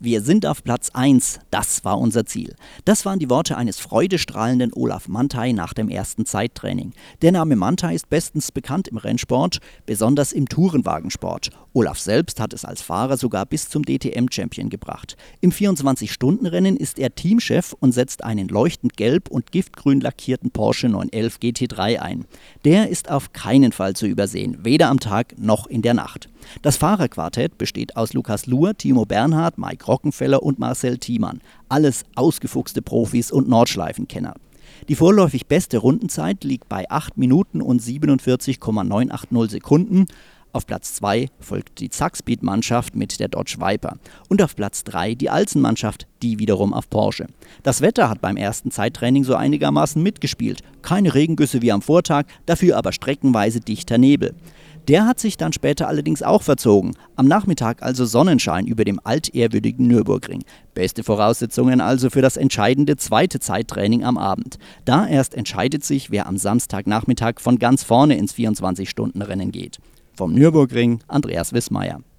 Wir sind auf Platz 1, das war unser Ziel. Das waren die Worte eines freudestrahlenden Olaf Manthey nach dem ersten Zeittraining. Der Name Manthey ist bestens bekannt im Rennsport, besonders im Tourenwagensport. Olaf selbst hat es als Fahrer sogar bis zum DTM-Champion gebracht. Im 24-Stunden-Rennen ist er Teamchef und setzt einen leuchtend gelb und giftgrün lackierten Porsche 911 GT3 ein. Der ist auf keinen Fall zu übersehen, weder am Tag noch in der Nacht. Das Fahrerquartett besteht aus Lukas Luhr, Timo Bernhard, Mike Rockenfeller und Marcel Thiemann. Alles ausgefuchste Profis und Nordschleifenkenner. Die vorläufig beste Rundenzeit liegt bei 8 Minuten und 47,980 Sekunden. Auf Platz 2 folgt die Zackspeed-Mannschaft mit der Dodge Viper. Und auf Platz 3 die Alzen-Mannschaft, die wiederum auf Porsche. Das Wetter hat beim ersten Zeittraining so einigermaßen mitgespielt. Keine Regengüsse wie am Vortag, dafür aber streckenweise dichter Nebel. Der hat sich dann später allerdings auch verzogen. Am Nachmittag also Sonnenschein über dem altehrwürdigen Nürburgring. Beste Voraussetzungen also für das entscheidende zweite Zeittraining am Abend. Da erst entscheidet sich, wer am Samstagnachmittag von ganz vorne ins 24-Stunden-Rennen geht. Vom Nürburgring, Andreas Wissmeier.